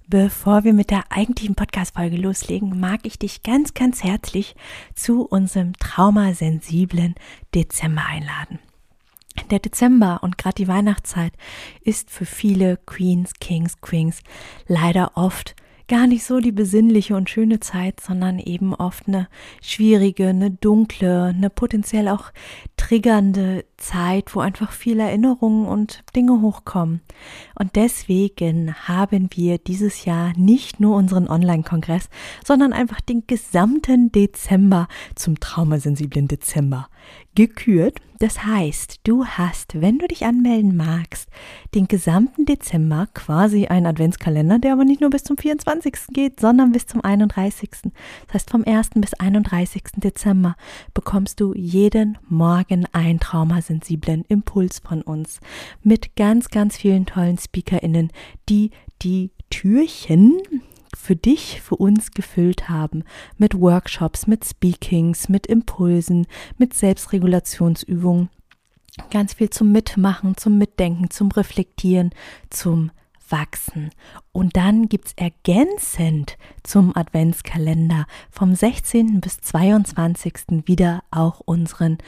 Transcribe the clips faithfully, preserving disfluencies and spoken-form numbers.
Bevor wir mit der eigentlichen Podcast-Folge loslegen, mag ich dich ganz, ganz herzlich zu unserem traumasensiblen Dezember einladen. Der Dezember und gerade die Weihnachtszeit ist für viele Queens, Kings, Queens leider oft gar nicht so die besinnliche und schöne Zeit, sondern eben oft eine schwierige, eine dunkle, eine potenziell auch triggernde Zeit, wo einfach viele Erinnerungen und Dinge hochkommen. Und deswegen haben wir dieses Jahr nicht nur unseren Online-Kongress, sondern einfach den gesamten Dezember zum traumasensiblen Dezember gekürt. Das heißt, du hast, wenn du dich anmelden magst, den gesamten Dezember quasi einen Adventskalender, der aber nicht nur bis zum vierundzwanzigsten geht, sondern bis zum einunddreißigsten Das heißt, vom ersten bis einunddreißigsten Dezember bekommst du jeden Morgen einen traumasensiblen Impuls von uns mit ganz, ganz vielen tollen SpeakerInnen, die die Türchen für dich, für uns gefüllt haben, mit Workshops, mit Speakings, mit Impulsen, mit Selbstregulationsübungen, ganz viel zum Mitmachen, zum Mitdenken, zum Reflektieren, zum Wachsen. Und dann gibt's ergänzend zum Adventskalender vom sechzehnten bis zweiundzwanzigsten wieder auch unseren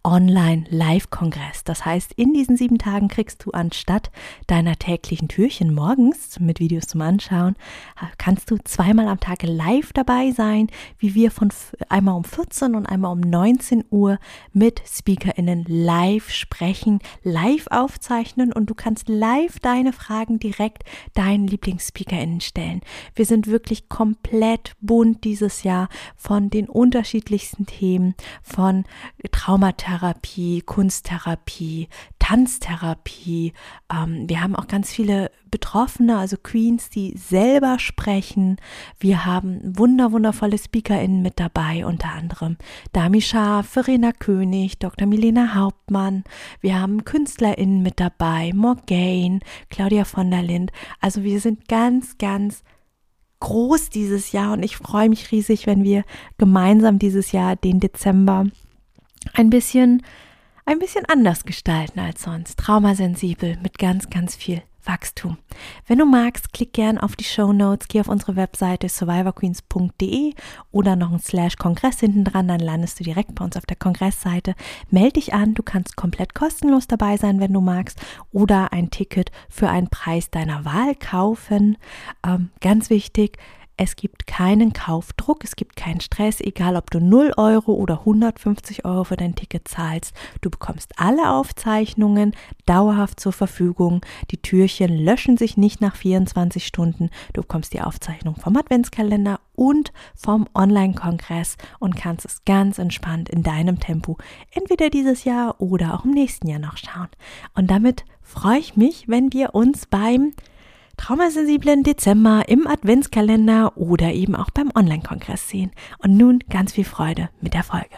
Online-Live-Kongress. Das heißt, in diesen sieben Tagen kriegst du anstatt deiner täglichen Türchen morgens mit Videos zum Anschauen, kannst du zweimal am Tag live dabei sein, wie wir von einmal um vierzehn und einmal um neunzehn Uhr mit SpeakerInnen live sprechen, live aufzeichnen und du kannst live deine Fragen direkt deinen LieblingsspeakerInnen stellen. Wir sind wirklich komplett bunt dieses Jahr von den unterschiedlichsten Themen, von Traumatherapie, Therapie, Kunsttherapie, Tanztherapie. Ähm, wir haben auch ganz viele Betroffene, also Queens, die selber sprechen. Wir haben wunder, wundervolle SpeakerInnen mit dabei, unter anderem Dami Scharf, Verena König, Doktor Milena Hauptmann. Wir haben KünstlerInnen mit dabei, Morgane, Claudia von der Lind. Also wir sind ganz, ganz groß dieses Jahr und ich freue mich riesig, wenn wir gemeinsam dieses Jahr den Dezember ein bisschen, ein bisschen anders gestalten als sonst. Traumasensibel mit ganz, ganz viel Wachstum. Wenn du magst, klick gern auf die Shownotes, geh auf unsere Webseite survivor queens punkt de oder noch ein Slash Kongress hinten dran, dann landest du direkt bei uns auf der Kongressseite. Meld dich an, du kannst komplett kostenlos dabei sein, wenn du magst, oder ein Ticket für einen Preis deiner Wahl kaufen. Ähm, ganz wichtig, es gibt keinen Kaufdruck, es gibt keinen Stress, egal ob du null Euro oder hundertfünfzig Euro für dein Ticket zahlst. Du bekommst alle Aufzeichnungen dauerhaft zur Verfügung. Die Türchen löschen sich nicht nach vierundzwanzig Stunden. Du bekommst die Aufzeichnung vom Adventskalender und vom Online-Kongress und kannst es ganz entspannt in deinem Tempo entweder dieses Jahr oder auch im nächsten Jahr noch schauen. Und damit freue ich mich, wenn wir uns beim traumasensiblen Dezember im Adventskalender oder eben auch beim Online-Kongress sehen. Und nun ganz viel Freude mit der Folge.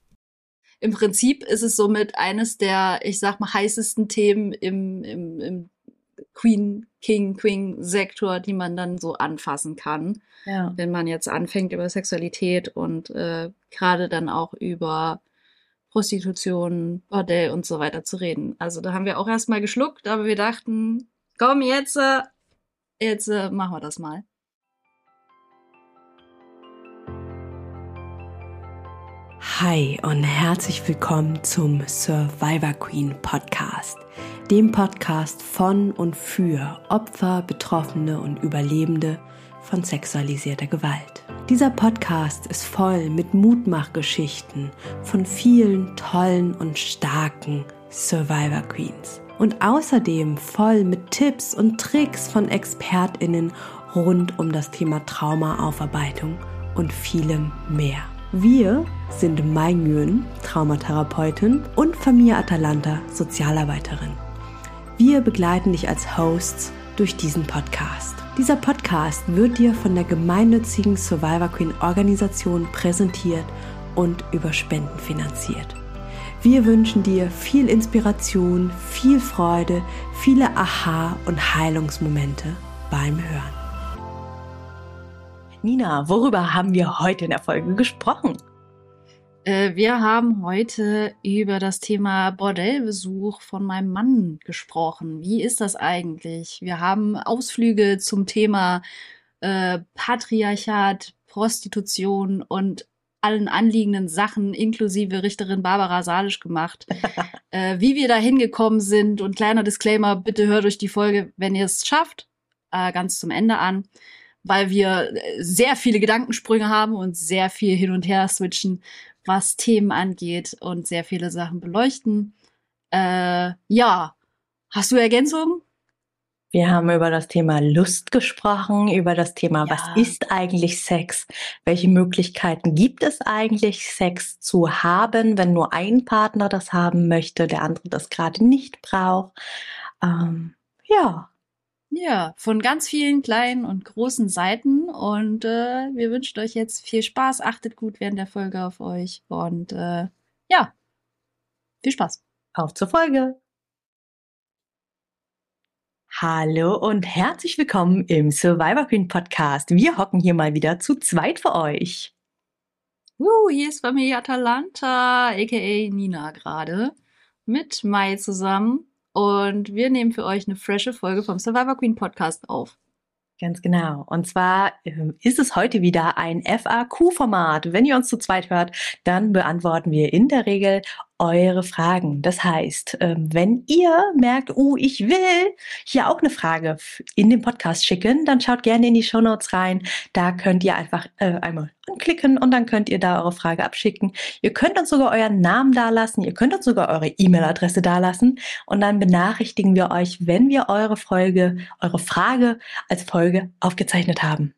Im Prinzip ist es somit eines der, ich sag mal, heißesten Themen im, im, im Queen, King, Queen-Sektor, die man dann so anfassen kann. Ja. Wenn man jetzt anfängt über Sexualität und äh, gerade dann auch über Prostitution, Bordell und so weiter zu reden. Also da haben wir auch erstmal geschluckt, aber wir dachten, komm jetzt, äh, Jetzt äh, machen wir das mal. Hi und herzlich willkommen zum Survivor Queen Podcast, dem Podcast von und für Opfer, Betroffene und Überlebende von sexualisierter Gewalt. Dieser Podcast ist voll mit Mutmachgeschichten von vielen tollen und starken Survivor Queens. Und außerdem voll mit Tipps und Tricks von ExpertInnen rund um das Thema Traumaaufarbeitung und vielem mehr. Wir sind Mai Nguyen, Traumatherapeutin, und Famia Atalanta, Sozialarbeiterin. Wir begleiten dich als Hosts durch diesen Podcast. Dieser Podcast wird dir von der gemeinnützigen Survivor Queen Organisation präsentiert und über Spenden finanziert. Wir wünschen dir viel Inspiration, viel Freude, viele Aha- und Heilungsmomente beim Hören. Nina, worüber haben wir heute in der Folge gesprochen? Äh, wir haben heute über das Thema Bordellbesuch von meinem Mann gesprochen. Wie ist das eigentlich? Wir haben Ausflüge zum Thema äh, Patriarchat, Prostitution und allen anliegenden Sachen inklusive Richterin Barbara Salisch gemacht. äh, wie wir da hingekommen sind und kleiner Disclaimer, bitte hört euch die Folge, wenn ihr es schafft, äh, ganz zum Ende an, weil wir sehr viele Gedankensprünge haben und sehr viel hin und her switchen, was Themen angeht und sehr viele Sachen beleuchten. Äh, ja, hast du Ergänzungen? Wir haben über das Thema Lust gesprochen, über das Thema, Ja. Was ist eigentlich Sex? Welche Möglichkeiten gibt es eigentlich, Sex zu haben, wenn nur ein Partner das haben möchte, der andere das gerade nicht braucht? Ähm, ja. Ja, von ganz vielen kleinen und großen Seiten. Und äh, wir wünschen euch jetzt viel Spaß. Achtet gut während der Folge auf euch. Und äh, ja, viel Spaß. Auf zur Folge. Hallo und herzlich willkommen im Survivor Queen Podcast. Wir hocken hier mal wieder zu zweit für euch. Uh, hier ist Familie Atalanta, aka Nina gerade, mit Mai zusammen. Und wir nehmen für euch eine frische Folge vom Survivor Queen Podcast auf. Ganz genau. Und zwar ähm, ist es heute wieder ein F A Q-Format. Wenn ihr uns zu zweit hört, dann beantworten wir in der Regel eure Fragen. Das heißt, ähm, wenn ihr merkt, oh, ich will hier auch eine Frage in den Podcast schicken, dann schaut gerne in die Shownotes rein. Da könnt ihr einfach äh, einmal anklicken und dann könnt ihr da eure Frage abschicken. Ihr könnt uns sogar euren Namen dalassen, ihr könnt uns sogar eure E-Mail-Adresse dalassen und dann benachrichtigen wir euch, wenn wir eure Folge, eure Frage als Folge aufgezeichnet haben.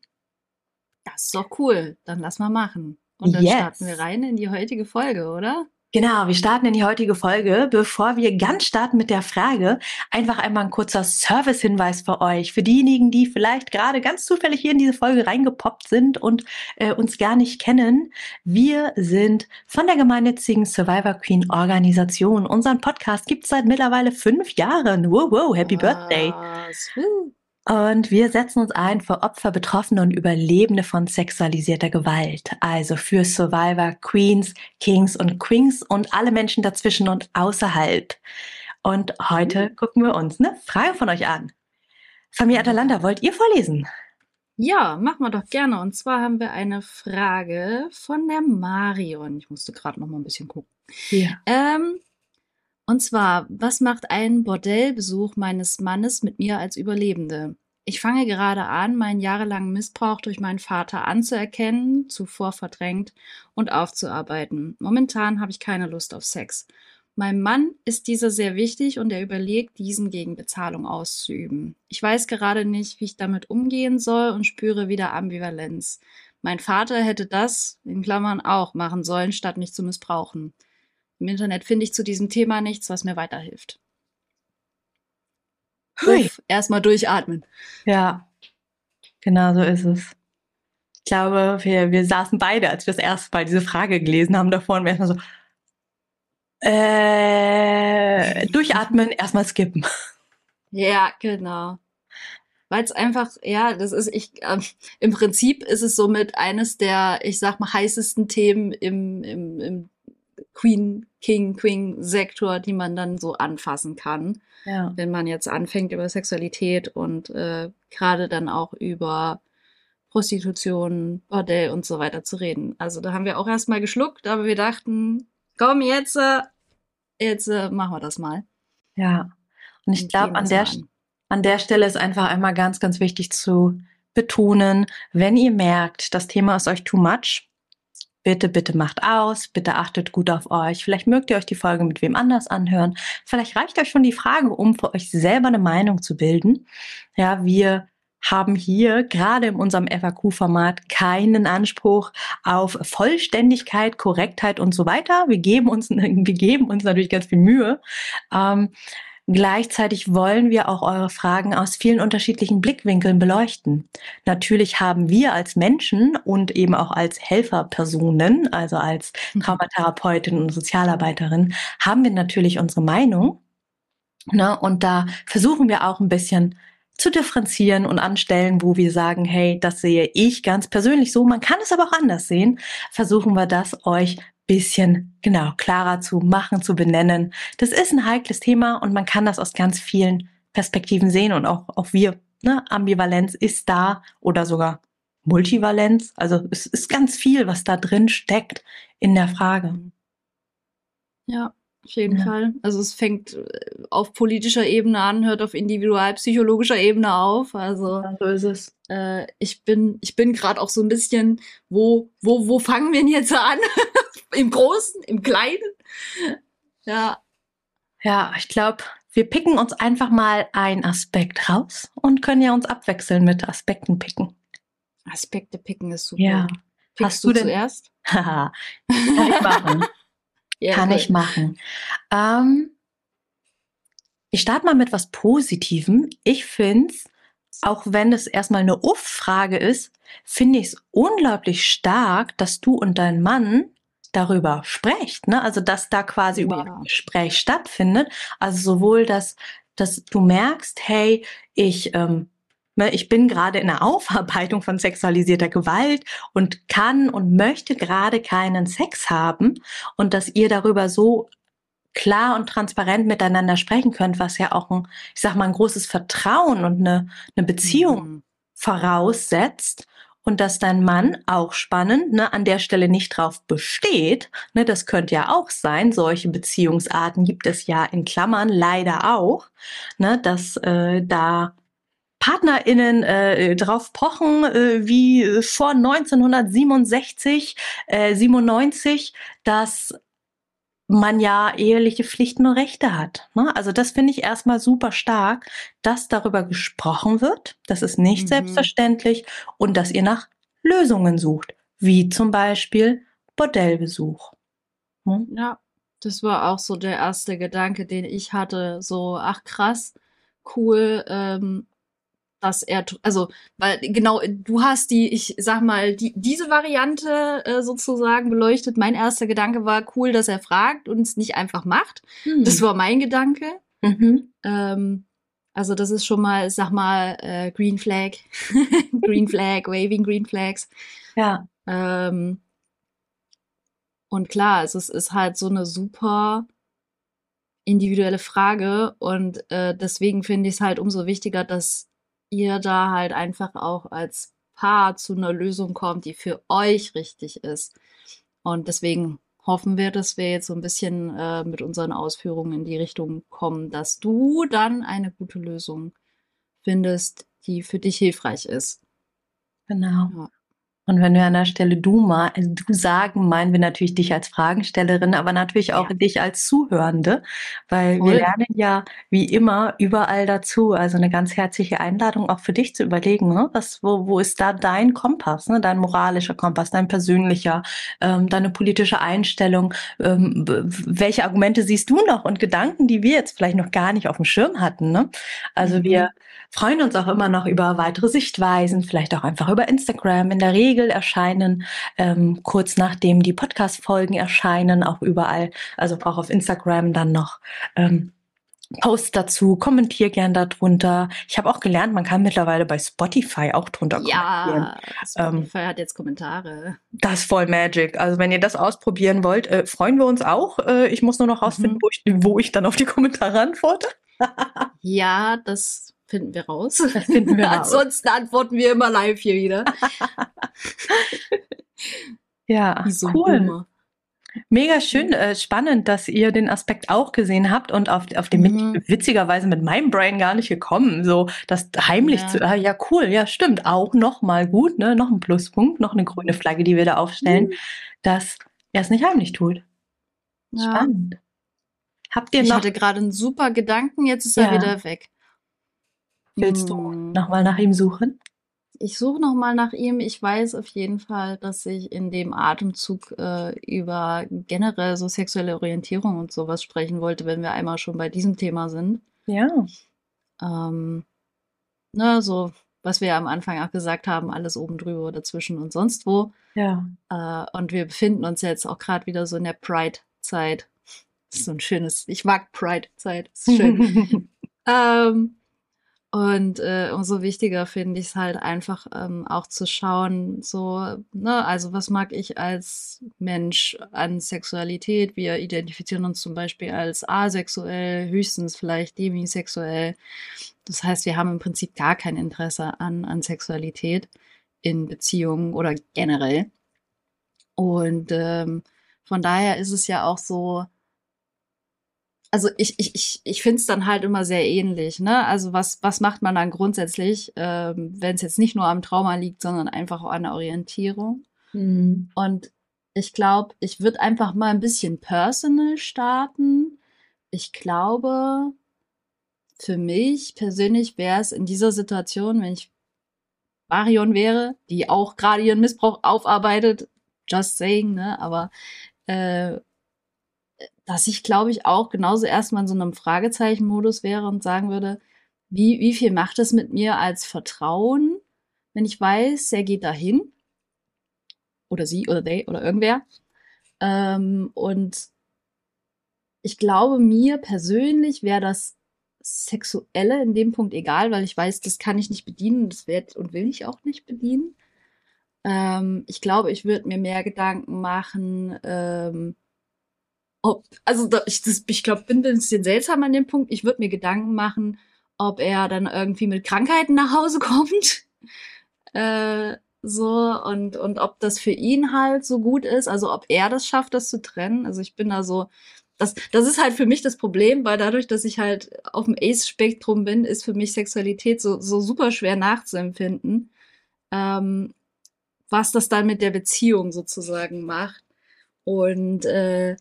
Das ist doch cool. Dann lass mal machen. Und dann Yes. starten wir rein in die heutige Folge, oder? Genau, wir starten in die heutige Folge. Bevor wir ganz starten mit der Frage, einfach einmal ein kurzer Service-Hinweis für euch. Für diejenigen, die vielleicht gerade ganz zufällig hier in diese Folge reingepoppt sind und äh, uns gar nicht kennen. Wir sind von der gemeinnützigen Survivor Queen Organisation. Unseren Podcast gibt es seit mittlerweile fünf Jahren. Wow, wow, Happy Birthday. Was? Woo. Und wir setzen uns ein für Opfer, Betroffene und Überlebende von sexualisierter Gewalt. Also für Survivor, Queens, Kings und Queens und alle Menschen dazwischen und außerhalb. Und heute mhm. gucken wir uns eine Frage von euch an. Familie Atalanta, wollt ihr vorlesen? Ja, machen wir doch gerne. Und zwar haben wir eine Frage von der Marion. Ich musste gerade noch mal ein bisschen gucken. Ja. Ähm, Und zwar, was macht ein Bordellbesuch meines Mannes mit mir als Überlebende? Ich fange gerade an, meinen jahrelangen Missbrauch durch meinen Vater anzuerkennen, zuvor verdrängt und aufzuarbeiten. Momentan habe ich keine Lust auf Sex. Meinem Mann ist dieser sehr wichtig und er überlegt, diesen gegen Bezahlung auszuüben. Ich weiß gerade nicht, wie ich damit umgehen soll und spüre wieder Ambivalenz. Mein Vater hätte das, in Klammern, auch machen sollen, statt mich zu missbrauchen. Im Internet finde ich zu diesem Thema nichts, was mir weiterhilft. Uff, erstmal durchatmen. Ja, genau so ist es. Ich glaube, wir, wir saßen beide, als wir das erste Mal diese Frage gelesen haben davor und wir erstmal so äh, durchatmen, erstmal skippen. Ja, genau. Weil es einfach, ja, das ist, ich, äh, im Prinzip ist es somit eines der, ich sag mal, heißesten Themen im, im, im Queen, King, Queen-Sektor, die man dann so anfassen kann. Ja. Wenn man jetzt anfängt über Sexualität und äh, gerade dann auch über Prostitution, Bordell und so weiter zu reden. Also da haben wir auch erstmal geschluckt, aber wir dachten, komm, jetzt, äh, jetzt äh, machen wir das mal. Ja, und ich glaube, an der, an. an der Stelle ist einfach einmal ganz, ganz wichtig zu betonen, wenn ihr merkt, das Thema ist euch too much, bitte, bitte macht aus, bitte achtet gut auf euch. Vielleicht mögt ihr euch die Folge mit wem anders anhören. Vielleicht reicht euch schon die Frage, um für euch selber eine Meinung zu bilden. Ja, wir haben hier gerade in unserem F A Q-Format keinen Anspruch auf Vollständigkeit, Korrektheit und so weiter. Wir geben uns, wir geben uns natürlich ganz viel Mühe. Ähm, Gleichzeitig wollen wir auch eure Fragen aus vielen unterschiedlichen Blickwinkeln beleuchten. Natürlich haben wir als Menschen und eben auch als Helferpersonen, also als Traumatherapeutin und Sozialarbeiterin, haben wir natürlich unsere Meinung. Ne? Und da versuchen wir auch ein bisschen zu differenzieren und an Stellen, wo wir sagen, hey, das sehe ich ganz persönlich so, man kann es aber auch anders sehen, versuchen wir das euch bisschen, genau, klarer zu machen, zu benennen. Das ist ein heikles Thema und man kann das aus ganz vielen Perspektiven sehen und auch, auch wir, ne, Ambivalenz ist da oder sogar Multivalenz. Also es ist ganz viel, was da drin steckt in der Frage. Ja, auf jeden Ja. Fall. Also es fängt auf politischer Ebene an, hört auf individualpsychologischer Ebene auf. Also Ja, so ist es. äh, ich bin, ich bin gerade auch so ein bisschen, wo, wo, wo fangen wir denn jetzt an? Im Großen, im Kleinen? Ja. Ja, ich glaube, wir picken uns einfach mal einen Aspekt raus und können ja uns abwechseln mit Aspekten picken. Aspekte picken ist super. Ja. Pickst Hast du du denn zuerst? Haha, kann ich machen. Ja, Kann cool. ich machen. Ähm, ich starte mal mit was Positivem. Ich finde es, auch wenn es erstmal eine Uff-Frage ist, finde ich es unglaublich stark, dass du und dein Mann darüber sprecht, ne? Also, dass da quasi Oh, überhaupt ja. ein Gespräch stattfindet. Also sowohl, dass, dass du merkst, hey, ich, ähm, ne, ich bin gerade in der Aufarbeitung von sexualisierter Gewalt und kann und möchte gerade keinen Sex haben und dass ihr darüber so klar und transparent miteinander sprechen könnt, was ja auch ein, ich sag mal, ein großes Vertrauen und eine, eine Beziehung Mhm. voraussetzt und dass dein Mann auch spannend, ne, an der Stelle nicht drauf besteht, ne, das könnte ja auch sein, solche Beziehungsarten gibt es ja in Klammern leider auch, ne, dass äh, da PartnerInnen äh, drauf pochen, äh, wie vor neunzehnhundertsiebenundsechzig, äh, siebenundneunzig, dass man ja eheliche Pflichten und Rechte hat. Ne? Also das finde ich erstmal super stark, dass darüber gesprochen wird. Das ist nicht Mhm. selbstverständlich und dass ihr nach Lösungen sucht, wie zum Beispiel Bordellbesuch. Hm? Ja, das war auch so der erste Gedanke, den ich hatte. So, ach krass, cool, ähm, dass er, t- also, weil genau, du hast die, ich sag mal, die, diese Variante äh, sozusagen beleuchtet. Mein erster Gedanke war cool, dass er fragt und es nicht einfach macht. Das war mein Gedanke. Mhm. Ähm, also das ist schon mal, ich sag mal, äh, Green Flag, Green Flag, Waving Green Flags. Ja, Ähm, und klar, es ist, ist halt so eine super individuelle Frage und äh, deswegen finde ich es halt umso wichtiger, dass ihr da halt einfach auch als Paar zu einer Lösung kommt, die für euch richtig ist. Und deswegen hoffen wir, dass wir jetzt so ein bisschen äh, mit unseren Ausführungen in die Richtung kommen, dass du dann eine gute Lösung findest, die für dich hilfreich ist. genau. Ja. Und wenn wir an der Stelle du mal, also du sagen, meinen wir natürlich dich als Fragestellerin, aber natürlich auch Ja. dich als Zuhörende, weil wir Voll. lernen ja wie immer überall dazu. Also eine ganz herzliche Einladung auch für dich zu überlegen, ne? Was, wo, wo ist da dein Kompass, ne? Dein moralischer Kompass, dein persönlicher, ähm, deine politische Einstellung, ähm, b- welche Argumente siehst du noch und Gedanken, die wir jetzt vielleicht noch gar nicht auf dem Schirm hatten, ne? Also Mhm. wir freuen uns auch immer noch über weitere Sichtweisen, vielleicht auch einfach über Instagram. In der Regel erscheinen ähm, kurz nachdem die Podcast-Folgen erscheinen, auch überall, also auch auf Instagram dann noch ähm, Posts dazu. Kommentier gern darunter. Ich habe auch gelernt, man kann mittlerweile bei Spotify auch drunter kommentieren. Ja, Ähm, Spotify hat jetzt Kommentare. das ist voll Magic. Also wenn ihr das ausprobieren wollt, äh, freuen wir uns auch. Äh, ich muss nur noch rausfinden, Mhm. wo ich, wo ich dann auf die Kommentare antworte. Ja, das finden wir raus. Das finden wir raus. Ansonsten antworten wir immer live hier wieder. Ja, Wie so ein cool. Boomer. Mega schön, äh, spannend, dass ihr den Aspekt auch gesehen habt und auf, auf den bin Mhm. ich witzigerweise mit meinem Brain gar nicht gekommen, so das heimlich Ja. zu, ah, ja cool, ja stimmt, auch noch mal gut, ne, noch ein Pluspunkt, noch eine grüne Flagge, die wir da aufstellen, dass er es nicht heimlich tut. Ja. Spannend. Habt ihr Ich noch, hatte gerade einen super Gedanken, jetzt ist Ja. er wieder weg. willst du Hm. noch mal nach ihm suchen? Ich suche noch mal nach ihm. Ich weiß auf jeden Fall, dass ich in dem Atemzug äh, über generell so sexuelle Orientierung und sowas sprechen wollte, wenn wir einmal schon bei diesem Thema sind. Ja. Ähm, ne, so, was wir ja am Anfang auch gesagt haben, alles oben drüber, dazwischen und sonst wo. Ja. Äh, und wir befinden uns jetzt auch gerade wieder so in der Pride-Zeit. Das ist so ein schönes, ich mag Pride-Zeit, das ist schön. ähm, Und äh, umso wichtiger finde ich es halt einfach ähm, auch zu schauen, so, ne, also was mag ich als Mensch an Sexualität? Wir identifizieren uns zum Beispiel als asexuell, höchstens vielleicht demisexuell. Das heißt, wir haben im Prinzip gar kein Interesse an, an Sexualität in Beziehungen oder generell. Und ähm, von daher ist es ja auch so, also ich, ich, ich, ich finde es dann halt immer sehr ähnlich, ne? Also was, was macht man dann grundsätzlich, ähm, wenn es jetzt nicht nur am Trauma liegt, sondern einfach auch an der Orientierung? Mhm. Und ich glaube, ich würde einfach mal ein bisschen personal starten. Ich glaube, für mich persönlich wäre es in dieser Situation, wenn ich Marion wäre, die auch gerade ihren Missbrauch aufarbeitet, just saying, ne? Aber äh, dass ich, glaube ich, auch genauso erstmal in so einem Fragezeichen-Modus wäre und sagen würde, wie, wie viel macht es mit mir als Vertrauen, wenn ich weiß, er geht dahin oder sie oder they oder irgendwer. Ähm, und ich glaube, mir persönlich wäre das Sexuelle in dem Punkt egal, weil ich weiß, das kann ich nicht bedienen, das werd und will ich auch nicht bedienen. Ähm, ich glaube, ich würde mir mehr Gedanken machen, ähm, ob, also da, ich, das, ich glaube, bin ein bisschen seltsam an dem Punkt. Ich würde mir Gedanken machen, ob er dann irgendwie mit Krankheiten nach Hause kommt. Äh, so, und, und ob das für ihn halt so gut ist, also ob er das schafft, das zu trennen. Also ich bin da so, das, das ist halt für mich das Problem, weil dadurch, dass ich halt auf dem Ace-Spektrum bin, ist für mich Sexualität so, so super schwer nachzuempfinden, ähm, was das dann mit der Beziehung sozusagen macht. Und äh,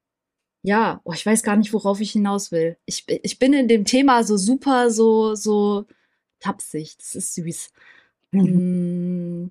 ja, oh, ich weiß gar nicht, worauf ich hinaus will. Ich, ich bin in dem Thema so super, so, so tapsig. Das ist süß. Mhm. Mm,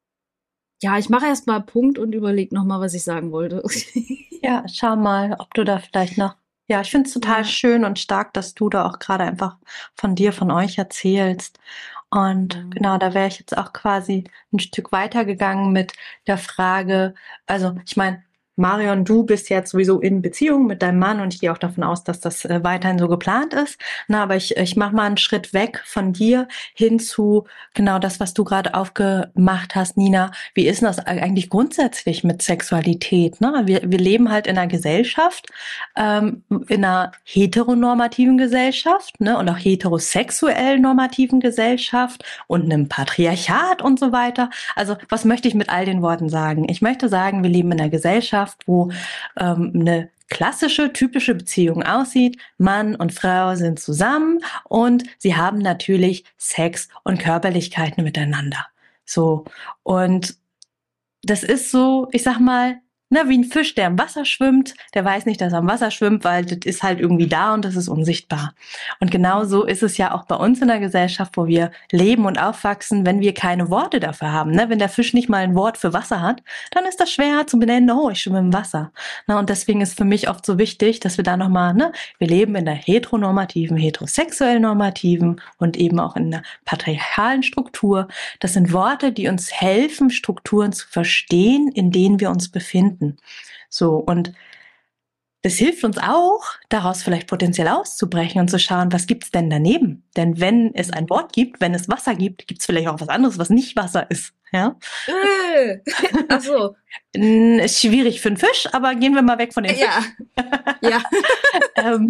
ja, ich mache erst mal Punkt und überlege noch mal, was ich sagen wollte. Ja, schau mal, ob du da vielleicht noch. Ja, ich finde es total Ja. schön und stark, dass du da auch gerade einfach von dir, von euch erzählst. Und Ja. genau, da wäre ich jetzt auch quasi ein Stück weitergegangen mit der Frage, also ich meine, Marion, du bist jetzt sowieso in Beziehung mit deinem Mann und ich gehe auch davon aus, dass das äh, weiterhin so geplant ist. Na, aber ich, ich mache mal einen Schritt weg von dir hin zu genau das, was du gerade aufgemacht hast, Nina. Wie ist denn das eigentlich grundsätzlich mit Sexualität? Ne? Wir, wir leben halt in einer Gesellschaft, ähm, in einer heteronormativen Gesellschaft, ne? Und auch heterosexuell normativen Gesellschaft und einem Patriarchat und so weiter. Also was möchte ich mit all den Worten sagen? Ich möchte sagen, wir leben in einer Gesellschaft, wo ähm, eine klassische, typische Beziehung aussieht. Mann und Frau sind zusammen und sie haben natürlich Sex und Körperlichkeiten miteinander. So. Und das ist so, ich sag mal, ne, wie ein Fisch, der im Wasser schwimmt, der weiß nicht, dass er im Wasser schwimmt, weil das ist halt irgendwie da und das ist unsichtbar. Und genau so ist es ja auch bei uns in der Gesellschaft, wo wir leben und aufwachsen, wenn wir keine Worte dafür haben. Ne? Wenn der Fisch nicht mal ein Wort für Wasser hat, dann ist das schwer zu benennen, oh, ich schwimme im Wasser. Na, und deswegen ist für mich oft so wichtig, dass wir da nochmal, ne, wir leben in der heteronormativen, heterosexuell normativen und eben auch in der patriarchalen Struktur. Das sind Worte, die uns helfen, Strukturen zu verstehen, in denen wir uns befinden. So, und das hilft uns auch, daraus vielleicht potenziell auszubrechen und zu schauen, was gibt's denn daneben? Denn wenn es ein Wort gibt, wenn es Wasser gibt, gibt's vielleicht auch was anderes, was nicht Wasser ist. Ja? Äh, ach so. Ist schwierig für einen Fisch, aber gehen wir mal weg von den Fischen. Ja. Ja. ähm,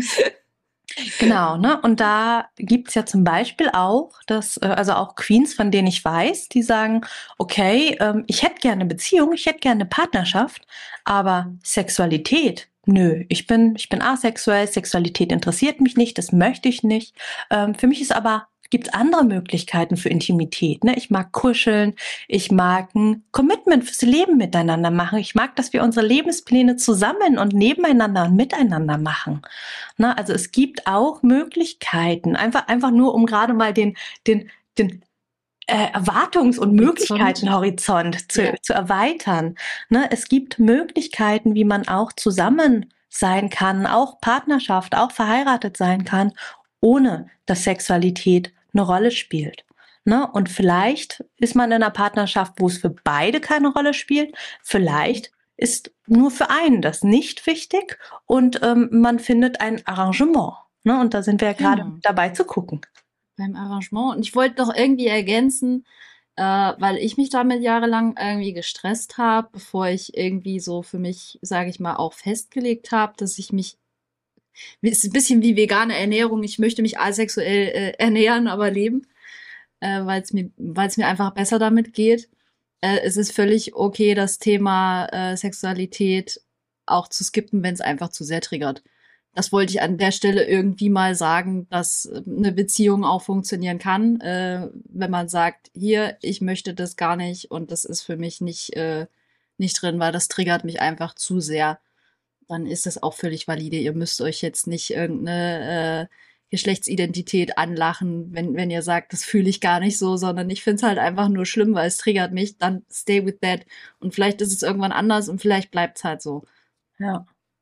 Genau, ne? Und da gibt's ja zum Beispiel auch, dass, äh, also auch Queens, von denen ich weiß, die sagen, okay, ähm, ich hätte gerne eine Beziehung, ich hätte gerne eine Partnerschaft, aber Sexualität, nö, ich bin, ich bin asexuell, Sexualität interessiert mich nicht, das möchte ich nicht. Ähm, für mich ist aber gibt es andere Möglichkeiten für Intimität. Ne? Ich mag kuscheln, ich mag ein Commitment fürs Leben miteinander machen. Ich mag, dass wir unsere Lebenspläne zusammen und nebeneinander und miteinander machen. Ne? Also es gibt auch Möglichkeiten, einfach, einfach nur, um gerade mal den, den, den äh, Erwartungs- und Möglichkeitenhorizont zu, Ja. zu erweitern. Ne? Es gibt Möglichkeiten, wie man auch zusammen sein kann, auch Partnerschaft, auch verheiratet sein kann, ohne dass Sexualität eine Rolle spielt. Ne? Und vielleicht ist man in einer Partnerschaft, wo es für beide keine Rolle spielt. Vielleicht ist nur für einen das nicht wichtig und ähm, man findet ein Arrangement. Ne? Und da sind wir ja gerade Genau. dabei zu gucken. beim Arrangement. Und ich wollte noch irgendwie ergänzen, äh, weil ich mich damit jahrelang irgendwie gestresst habe, bevor ich irgendwie so für mich, sage ich mal, auch festgelegt habe, dass ich mich, ist ein bisschen wie vegane Ernährung, ich möchte mich asexuell äh, ernähren, aber leben, äh, weil es mir, weil es mir einfach besser damit geht. Äh, es ist völlig okay, das Thema äh, Sexualität auch zu skippen, wenn es einfach zu sehr triggert. Das wollte ich an der Stelle irgendwie mal sagen, dass eine Beziehung auch funktionieren kann, äh, wenn man sagt, hier, ich möchte das gar nicht und das ist für mich nicht, äh, nicht drin, weil das triggert mich einfach zu sehr. Dann ist das auch völlig valide. Ihr müsst euch jetzt nicht irgendeine äh, Geschlechtsidentität anlachen, wenn, wenn ihr sagt, das fühle ich gar nicht so, sondern ich finde es halt einfach nur schlimm, weil es triggert mich, dann stay with that. Und vielleicht ist es irgendwann anders und vielleicht bleibt es halt so. Ja.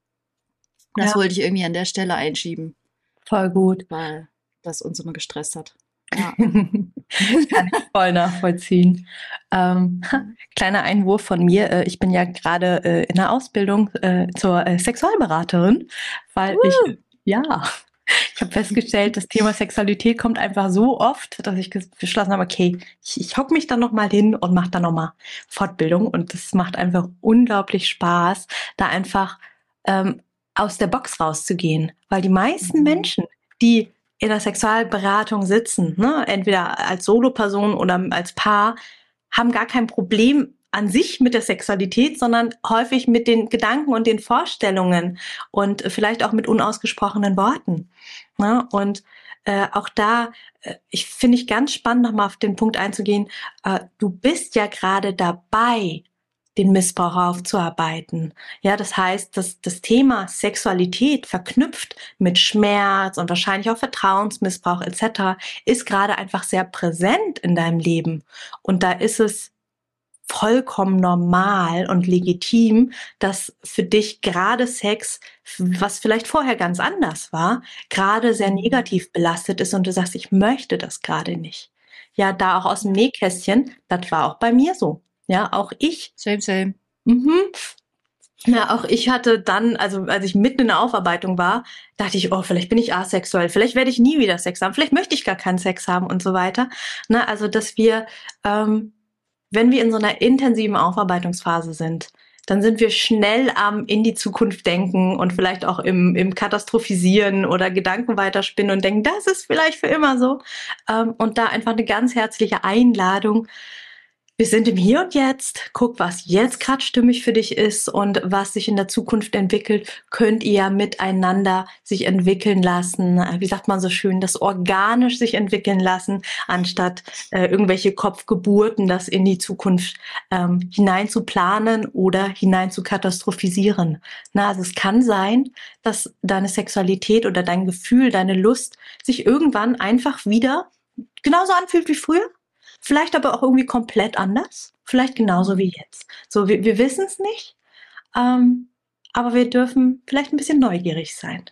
Das Ja. wollte ich irgendwie an der Stelle einschieben. Voll gut. Weil das uns immer gestresst hat. Ja. Kann ich voll nachvollziehen. Ähm, kleiner Einwurf von mir. Äh, ich bin ja gerade äh, in der Ausbildung äh, zur äh, Sexualberaterin, weil uh. ich, ja, ich habe festgestellt, das Thema Sexualität kommt einfach so oft, dass ich beschlossen habe, okay, ich, ich hocke mich dann nochmal hin und mache dann nochmal Fortbildung. Und das macht einfach unglaublich Spaß, da einfach ähm, aus der Box rauszugehen. Weil die meisten mhm. Menschen, die in der Sexualberatung sitzen, ne, entweder als Soloperson oder als Paar, haben gar kein Problem an sich mit der Sexualität, sondern häufig mit den Gedanken und den Vorstellungen und vielleicht auch mit unausgesprochenen Worten. Ne? Und äh, auch da, äh, ich finde ich ganz spannend, nochmal auf den Punkt einzugehen, äh, du bist ja gerade dabei, den Missbrauch aufzuarbeiten. Ja, das heißt, dass das Thema Sexualität verknüpft mit Schmerz und wahrscheinlich auch Vertrauensmissbrauch et cetera ist gerade einfach sehr präsent in deinem Leben. Und da ist es vollkommen normal und legitim, dass für dich gerade Sex, was vielleicht vorher ganz anders war, gerade sehr negativ belastet ist und du sagst, ich möchte das gerade nicht. Ja, da auch aus dem Nähkästchen, das war auch bei mir so. Ja, auch ich. Same, same. Mhm. Ja, auch ich hatte dann, also als ich mitten in der Aufarbeitung war, dachte ich, oh, vielleicht bin ich asexuell, vielleicht werde ich nie wieder Sex haben, vielleicht möchte ich gar keinen Sex haben und so weiter. Ne, also, dass wir, ähm, wenn wir in so einer intensiven Aufarbeitungsphase sind, dann sind wir schnell am in die Zukunft denken und vielleicht auch im, im Katastrophisieren oder Gedanken weiterspinnen und denken, das ist vielleicht für immer so. Ähm, und da einfach eine ganz herzliche Einladung. Wir sind im Hier und Jetzt. Guck, was jetzt gerade stimmig für dich ist und was sich in der Zukunft entwickelt, könnt ihr miteinander sich entwickeln lassen. Wie sagt man so schön, das organisch sich entwickeln lassen, anstatt äh, irgendwelche Kopfgeburten, das in die Zukunft ähm, hinein zu planen oder hinein zu katastrophisieren. Na, also es kann sein, dass deine Sexualität oder dein Gefühl, deine Lust sich irgendwann einfach wieder genauso anfühlt wie früher. Vielleicht aber auch irgendwie komplett anders. Vielleicht genauso wie jetzt. So, wir, wir wissen es nicht. Ähm, aber wir dürfen vielleicht ein bisschen neugierig sein.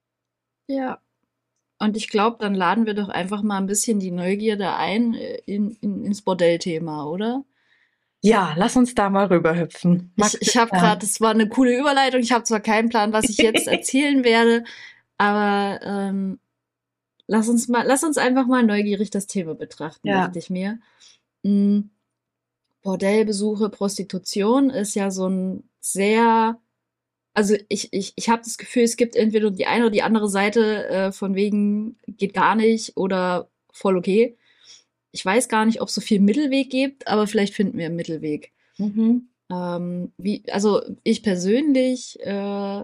Ja. Und ich glaube, dann laden wir doch einfach mal ein bisschen die Neugierde ein in, in, ins Bordellthema, oder? Ja, lass uns da mal rüberhüpfen. Ich, ich habe gerade, das war eine coole Überleitung. Ich habe zwar keinen Plan, was ich jetzt erzählen werde, aber ähm, Lass uns mal, lass uns einfach mal neugierig das Thema betrachten, ja. dachte ich mir. Mhm. Bordellbesuche, Prostitution ist ja so ein sehr, also ich, ich, ich habe das Gefühl, es gibt entweder die eine oder die andere Seite äh, von wegen geht gar nicht oder voll okay. Ich weiß gar nicht, ob es so viel Mittelweg gibt, aber vielleicht finden wir einen Mittelweg. Mhm. Ähm, wie, also ich persönlich äh,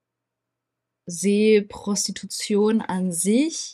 sehe Prostitution an sich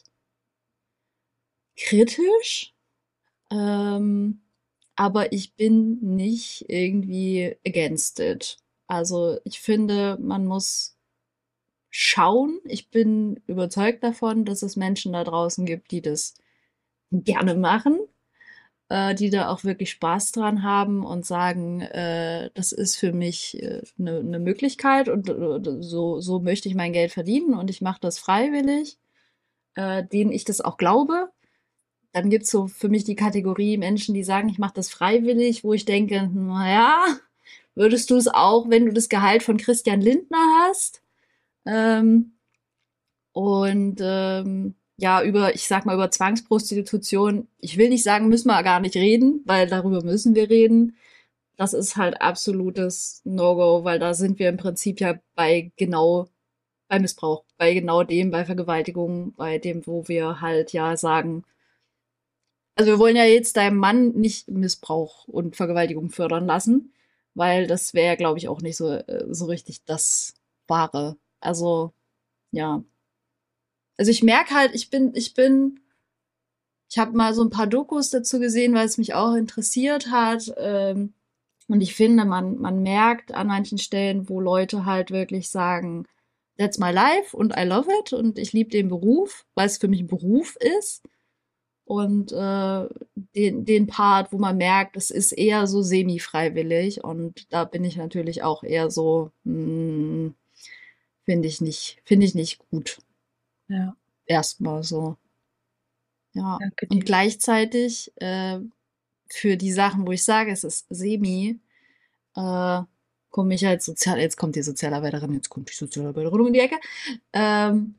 kritisch, ähm, aber ich bin nicht irgendwie against it. Also ich finde, man muss schauen. Ich bin überzeugt davon, dass es Menschen da draußen gibt, die das gerne machen, äh, die da auch wirklich Spaß dran haben und sagen, äh, das ist für mich eine äh, ne Möglichkeit und äh, so, so möchte ich mein Geld verdienen und ich mache das freiwillig, äh, denen ich das auch glaube. Dann gibt's so für mich die Kategorie Menschen, die sagen, ich mache das freiwillig, wo ich denke, naja, würdest du es auch, wenn du das Gehalt von Christian Lindner hast? Ähm, und ähm, ja, über, ich sag mal, über Zwangsprostitution, ich will nicht sagen, müssen wir gar nicht reden, weil darüber müssen wir reden. Das ist halt absolutes No-Go, weil da sind wir im Prinzip ja bei genau, bei Missbrauch, bei genau dem, bei Vergewaltigung, bei dem, wo wir halt ja sagen, also wir wollen ja jetzt deinem Mann nicht Missbrauch und Vergewaltigung fördern lassen, weil das wäre, glaube ich, auch nicht so, äh, so richtig das Wahre. Also, ja. Also ich merke halt, ich bin, ich bin, ich habe mal so ein paar Dokus dazu gesehen, weil es mich auch interessiert hat. Ähm, und ich finde, man, man merkt an manchen Stellen, wo Leute halt wirklich sagen, that's my life und I love it und ich liebe den Beruf, weil es für mich ein Beruf ist. Und äh, den, den Part, wo man merkt, es ist eher so semi-freiwillig. Und da bin ich natürlich auch eher so, hm, finde ich nicht, finde ich nicht gut. Ja. Erstmal so. Ja. Danke Und dir. gleichzeitig äh, für die Sachen, wo ich sage, es ist semi, äh, komme ich als Sozial, jetzt kommt die Sozialarbeiterin, jetzt kommt die Sozialarbeiterin um die Ecke. Ähm,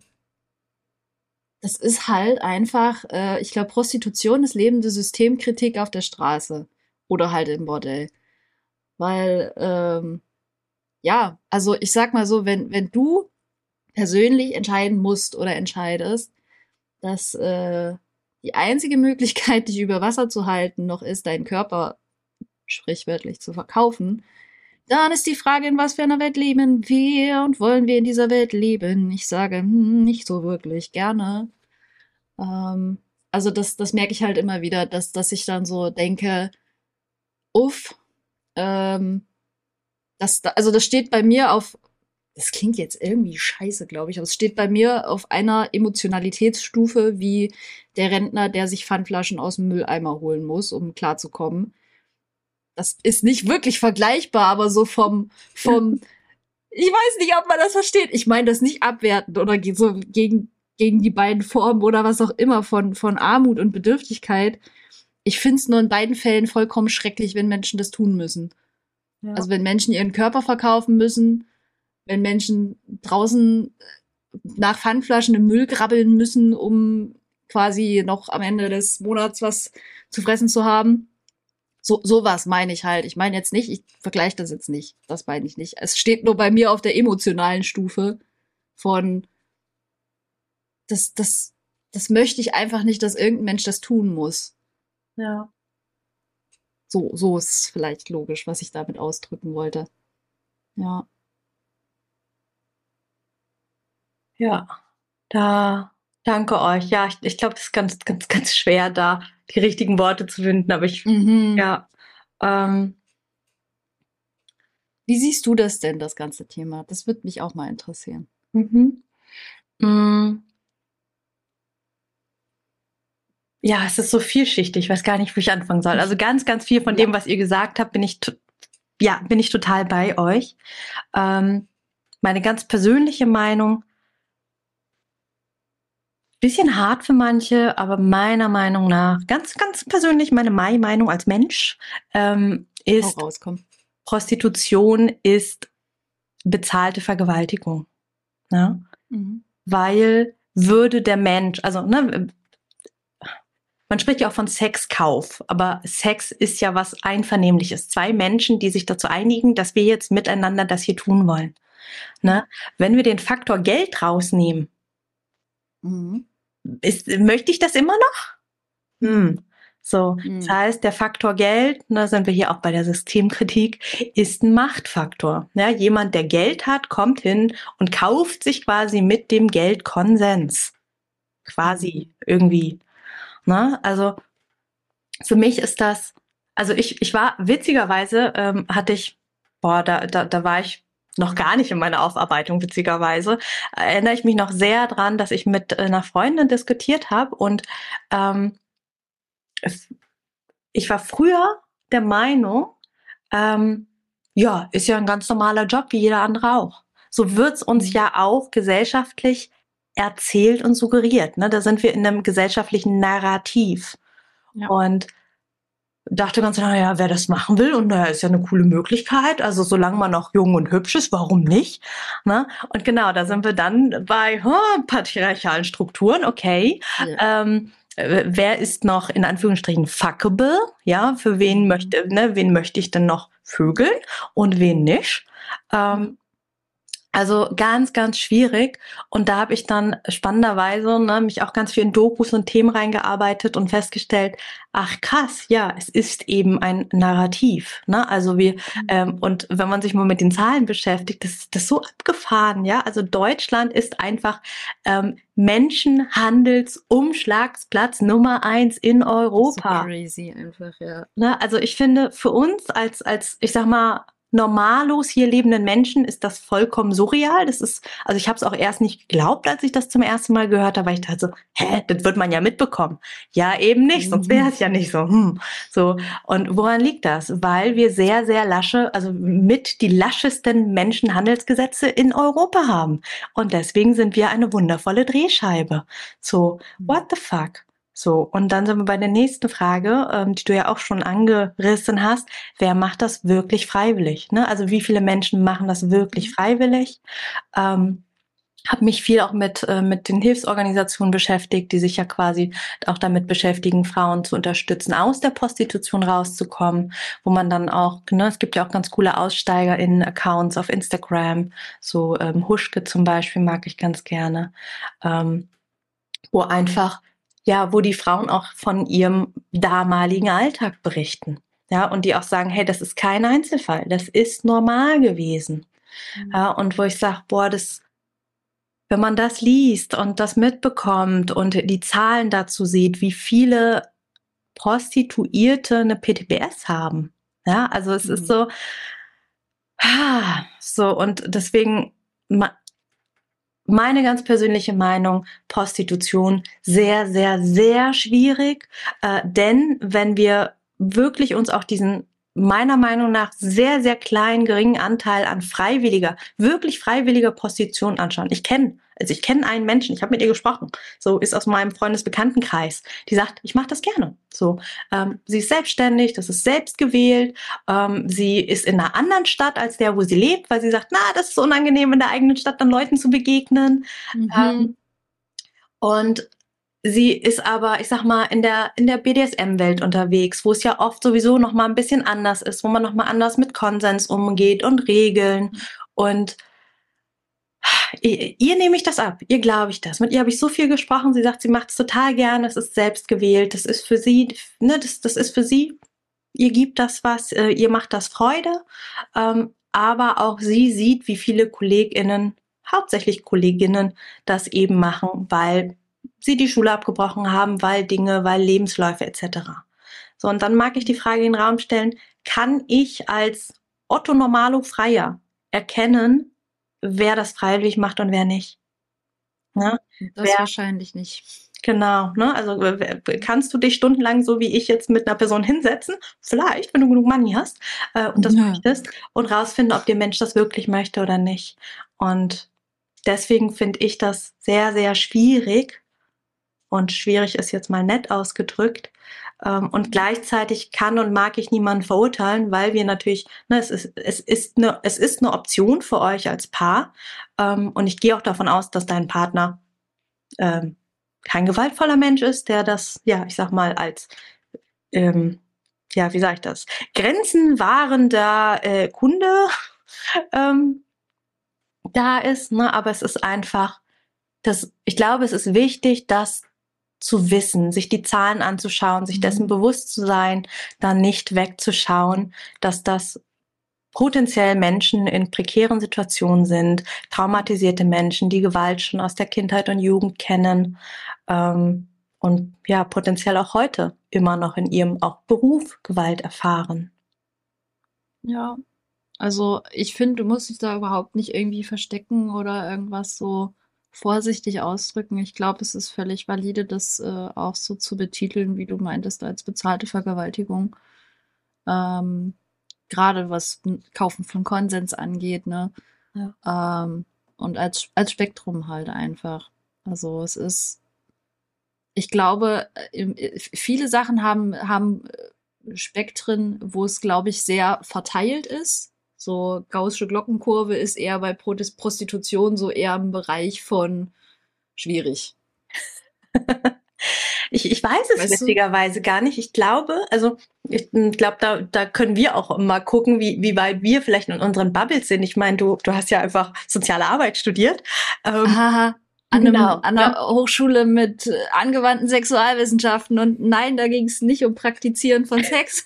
das ist halt einfach, äh, ich glaube, Prostitution ist lebende Systemkritik auf der Straße oder halt im Bordell. Weil, ähm, ja, also ich sag mal so, wenn, wenn du persönlich entscheiden musst oder entscheidest, dass äh, die einzige Möglichkeit, dich über Wasser zu halten, noch ist, deinen Körper sprichwörtlich zu verkaufen, dann ist die Frage, in was für einer Welt leben wir und wollen wir in dieser Welt leben? Ich sage, hm, nicht so wirklich gerne. Ähm, also das, das merke ich halt immer wieder, dass, dass ich dann so denke, uff, ähm, das, also das steht bei mir auf, das klingt jetzt irgendwie scheiße, glaube ich, aber es steht bei mir auf einer Emotionalitätsstufe wie der Rentner, der sich Pfandflaschen aus dem Mülleimer holen muss, um klarzukommen. Das ist nicht wirklich vergleichbar, aber so vom, vom, ich weiß nicht, ob man das versteht. Ich meine das nicht abwertend oder so gegen, gegen die beiden Formen oder was auch immer von, von Armut und Bedürftigkeit. Ich finde es nur in beiden Fällen vollkommen schrecklich, wenn Menschen das tun müssen. Ja. Also wenn Menschen ihren Körper verkaufen müssen, wenn Menschen draußen nach Pfandflaschen im Müll grabbeln müssen, um quasi noch am Ende des Monats was zu fressen zu haben. So, sowas meine ich halt. Ich meine jetzt nicht, ich vergleiche das jetzt nicht. Das meine ich nicht. Es steht nur bei mir auf der emotionalen Stufe von, das, das, das möchte ich einfach nicht, dass irgendein Mensch das tun muss. Ja. So, so ist vielleicht logisch, was ich damit ausdrücken wollte. Ja. Ja, da danke euch. Ja, ich, ich glaube, das ist ganz, ganz, ganz schwer, da die richtigen Worte zu finden, aber ich, Mhm. ja, ähm, Wie siehst du das denn, das ganze Thema? Das würde mich auch mal interessieren. mhm. Mm. Ja, es ist so vielschichtig, ich weiß gar nicht, wo ich anfangen soll. Also ganz, ganz viel von Ja. dem, was ihr gesagt habt, bin ich, to- ja, bin ich total bei euch. Ähm, meine ganz persönliche Meinung, bisschen hart für manche, aber meiner Meinung nach, ganz, ganz persönlich, meine Mai-Meinung als Mensch, ähm, Hau ist, raus, komm. Prostitution ist bezahlte Vergewaltigung. Ne? Mhm. Weil würde der Mensch, also ne, man spricht ja auch von Sexkauf, aber Sex ist ja was Einvernehmliches. Zwei Menschen, die sich dazu einigen, dass wir jetzt miteinander das hier tun wollen. Ne? Wenn wir den Faktor Geld rausnehmen, Mhm. ist, möchte ich das immer noch? Hm. So, Mhm. das heißt, der Faktor Geld, da sind wir hier auch bei der Systemkritik, ist ein Machtfaktor. Ja, jemand, der Geld hat, kommt hin und kauft sich quasi mit dem Geld Konsens. Quasi irgendwie. Ne? Also für mich ist das, also ich, ich war witzigerweise, ähm, hatte ich, boah, da, da, da war ich noch gar nicht in meiner Aufarbeitung, witzigerweise, erinnere ich mich noch sehr dran, dass ich mit einer Freundin diskutiert habe und ähm, es, ich war früher der Meinung, ähm, ja, ist ja ein ganz normaler Job, wie jeder andere auch. So wird's uns Mhm. ja auch gesellschaftlich erzählt und suggeriert. Ne? Da sind wir in einem gesellschaftlichen Narrativ. Ja. Und dachte ganz, naja, wer das machen will, und naja, ist ja eine coole Möglichkeit. Also solange man noch jung und hübsch ist, warum nicht? Ne? Und genau, da sind wir dann bei huh, patriarchalen Strukturen, okay. Ja. Ähm, äh, wer ist noch in Anführungsstrichen fuckable? Ja, für wen mhm. möchte, ne, wen möchte ich denn noch vögeln und wen nicht? Ähm, Also ganz, ganz schwierig. Und da habe ich dann spannenderweise ne, mich auch ganz viel in Dokus und Themen reingearbeitet und festgestellt, ach krass, ja, es ist eben ein Narrativ. Ne? Also wir, mhm. ähm, und wenn man sich mal mit den Zahlen beschäftigt, das ist das so abgefahren, ja. Also Deutschland ist einfach ähm, Menschenhandelsumschlagsplatz Nummer eins in Europa. So crazy einfach, ja. Ne? Also ich finde, für uns als, als, ich sag mal, normalos hier lebenden Menschen ist das vollkommen surreal. Das ist, also ich habe es auch erst nicht geglaubt, als ich das zum ersten Mal gehört habe, weil ich dachte so, hä, das wird man ja mitbekommen. Ja, eben nicht, sonst wäre es ja nicht so. Hm. So. Und woran liegt das? Weil wir sehr, sehr lasche, also mit die laschesten Menschenhandelsgesetze in Europa haben. Und deswegen sind wir eine wundervolle Drehscheibe. So, what the fuck? So, und dann sind wir bei der nächsten Frage, ähm, die du ja auch schon angerissen hast. Wer macht das wirklich freiwillig? Ne? Also wie viele Menschen machen das wirklich freiwillig? Ähm, habe mich viel auch mit äh, mit den Hilfsorganisationen beschäftigt, die sich ja quasi auch damit beschäftigen, Frauen zu unterstützen, aus der Prostitution rauszukommen, wo man dann auch, ne, es gibt ja auch ganz coole AussteigerInnen-Accounts auf Instagram, so ähm, Huschke zum Beispiel mag ich ganz gerne, ähm, wo einfach ja, wo die Frauen auch von ihrem damaligen Alltag berichten. Ja, und die auch sagen, hey, das ist kein Einzelfall, das ist normal gewesen. Mhm. Ja, und wo ich sage, boah, das, wenn man das liest und das mitbekommt und die Zahlen dazu sieht, wie viele Prostituierte eine P T B S haben. Ja, also es mhm. ist so, so, und deswegen, meine ganz persönliche Meinung, Prostitution sehr, sehr, sehr schwierig. Äh, denn wenn wir wirklich uns auch diesen, meiner Meinung nach, sehr, sehr kleinen, geringen Anteil an freiwilliger, wirklich freiwilliger Prostitution anschauen. Ich kenne, also ich kenne einen Menschen, ich habe mit ihr gesprochen, so ist aus meinem Freundesbekanntenkreis, die sagt, ich mache das gerne. So, ähm, sie ist selbstständig, das ist selbst gewählt, ähm, sie ist in einer anderen Stadt als der, wo sie lebt, weil sie sagt, na, das ist unangenehm, in der eigenen Stadt dann Leuten zu begegnen. Mhm. Ähm, und sie ist aber, ich sag mal, in der in der B D S M-Welt unterwegs, wo es ja oft sowieso noch mal ein bisschen anders ist, wo man noch mal anders mit Konsens umgeht und Regeln. Und ihr, ihr nehme ich das ab, ihr glaube ich das. Mit ihr habe ich so viel gesprochen. Sie sagt, sie macht es total gerne, es ist selbst gewählt, das ist für sie, ne, das, das ist für sie. Ihr gibt das was, äh, ihr macht das Freude. Ähm, aber auch sie sieht, wie viele KollegInnen, hauptsächlich Kolleginnen, das eben machen, weil sie die Schule abgebrochen haben, weil Dinge, weil Lebensläufe et cetera. So, und dann mag ich die Frage in den Raum stellen, kann ich als Otto Normalo Freier erkennen, wer das freiwillig macht und wer nicht? Ne? Das wer, wahrscheinlich nicht. Genau, ne? Also kannst du dich stundenlang so wie ich jetzt mit einer Person hinsetzen, vielleicht, wenn du genug Money hast äh, und das ja. möchtest, und rausfinden, ob der Mensch das wirklich möchte oder nicht. Und deswegen finde ich das sehr, sehr schwierig, und schwierig ist jetzt mal nett ausgedrückt, ähm, und gleichzeitig kann und mag ich niemanden verurteilen, weil wir natürlich, ne, es ist, es ist eine, es ist eine Option für euch als Paar, ähm, und ich gehe auch davon aus, dass dein Partner ähm, kein gewaltvoller Mensch ist, der das, ja, ich sag mal, als, ähm, ja, wie sage ich das, grenzenwahrender äh, Kunde ähm, da ist, ne? Aber es ist einfach, das, ich glaube, es ist wichtig, das zu wissen, sich die Zahlen anzuschauen, sich dessen mhm. bewusst zu sein, da nicht wegzuschauen, dass das potenziell Menschen in prekären Situationen sind, traumatisierte Menschen, die Gewalt schon aus der Kindheit und Jugend kennen, ähm, und ja, potenziell auch heute immer noch in ihrem auch Beruf Gewalt erfahren. Ja, also ich finde, du musst dich da überhaupt nicht irgendwie verstecken oder irgendwas so vorsichtig ausdrücken. Ich glaube, es ist völlig valide, das äh, auch so zu betiteln, wie du meintest, als bezahlte Vergewaltigung. Ähm, Gerade was Kaufen von Konsens angeht, ne? Ja. Ähm, und als, als Spektrum halt einfach. Also es ist, ich glaube, viele Sachen haben, haben Spektren, wo es, glaube ich, sehr verteilt ist. So gaußsche Glockenkurve ist eher bei Prostitution so eher im Bereich von schwierig. Ich, ich weiß es Weißt du? witzigerweise gar nicht. Ich glaube, also ich glaube, da, da können wir auch mal gucken, wie, wie weit wir vielleicht in unseren Bubbles sind. Ich meine, du, du hast ja einfach soziale Arbeit studiert. Ähm, Aha, an, einem, genau. an einer Hochschule mit äh, angewandten Sexualwissenschaften und nein, da ging es nicht um Praktizieren von Sex.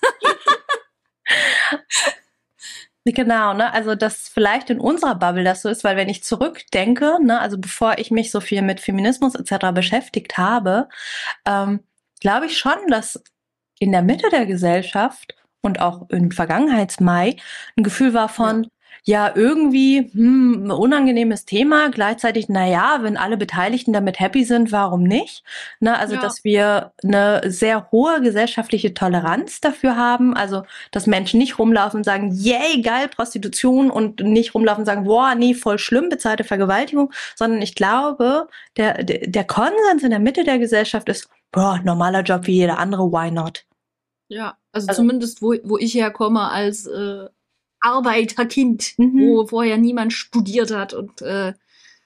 Genau, ne? Also das vielleicht in unserer Bubble das so ist, weil wenn ich zurückdenke, ne, also bevor ich mich so viel mit Feminismus et cetera beschäftigt habe, ähm, glaube ich schon, dass in der Mitte der Gesellschaft und auch im Vergangenheitsmai ein Gefühl war von, ja, ja irgendwie hm, ein unangenehmes Thema, gleichzeitig, na ja, wenn alle Beteiligten damit happy sind, warum nicht? Ne, also, Ja. dass wir eine sehr hohe gesellschaftliche Toleranz dafür haben, also, dass Menschen nicht rumlaufen und sagen, yay, geil, Prostitution und nicht rumlaufen und sagen, boah, nee, voll schlimm, bezahlte Vergewaltigung, sondern ich glaube, der, der, der Konsens in der Mitte der Gesellschaft ist, boah, normaler Job wie jeder andere, why not? Ja, also, Also- zumindest wo, wo ich herkomme als äh, Arbeiterkind, Mhm. wo vorher niemand studiert hat und äh, äh,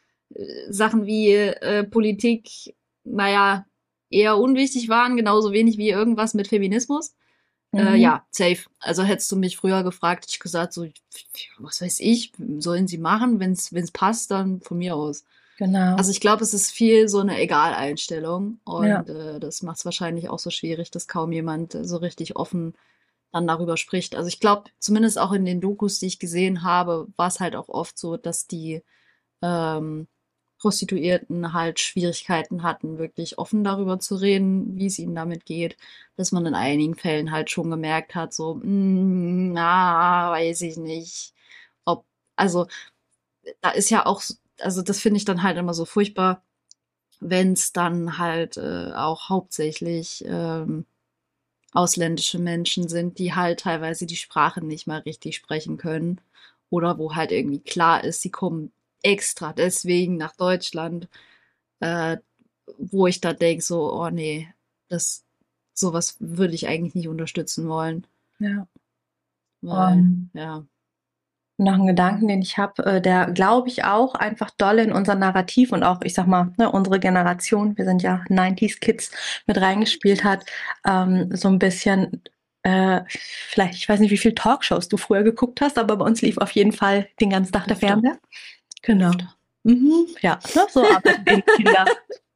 Sachen wie äh, Politik, naja, eher unwichtig waren, genauso wenig wie irgendwas mit Feminismus. Äh, Mhm. ja, safe. Also hättest du mich früher gefragt, hätte ich gesagt, so, was weiß ich, sollen sie machen, wenn es passt, dann von mir aus. Genau. Also ich glaube, es ist viel so eine Egal-Einstellung und Ja. äh, das macht es wahrscheinlich auch so schwierig, dass kaum jemand äh, so richtig offen dann darüber spricht. Also ich glaube, zumindest auch in den Dokus, die ich gesehen habe, war es halt auch oft so, dass die ähm, Prostituierten halt Schwierigkeiten hatten, wirklich offen darüber zu reden, wie es ihnen damit geht, dass man in einigen Fällen halt schon gemerkt hat, so, mm, na, weiß ich nicht, ob, also da ist ja auch, also das finde ich dann halt immer so furchtbar, wenn es dann halt äh, auch hauptsächlich ähm, ausländische Menschen sind, die halt teilweise die Sprache nicht mal richtig sprechen können oder wo halt irgendwie klar ist, sie kommen extra deswegen nach Deutschland, äh, wo ich da denke, so, oh nee, das sowas würde ich eigentlich nicht unterstützen wollen. Ja. Weil, Um, ja. noch ein Gedanken, den ich habe, äh, der, glaube ich, auch einfach doll in unser Narrativ und auch, ich sag mal, ne, unsere Generation, wir sind ja neunziger Kids, mit reingespielt hat, ähm, so ein bisschen, äh, vielleicht, ich weiß nicht, wie viele Talkshows du früher geguckt hast, aber bei uns lief auf jeden Fall den ganzen Tag der Öfter. Fernseher. Genau. Öfter. Mhm, ja, ne, so arbeiten die Kinder.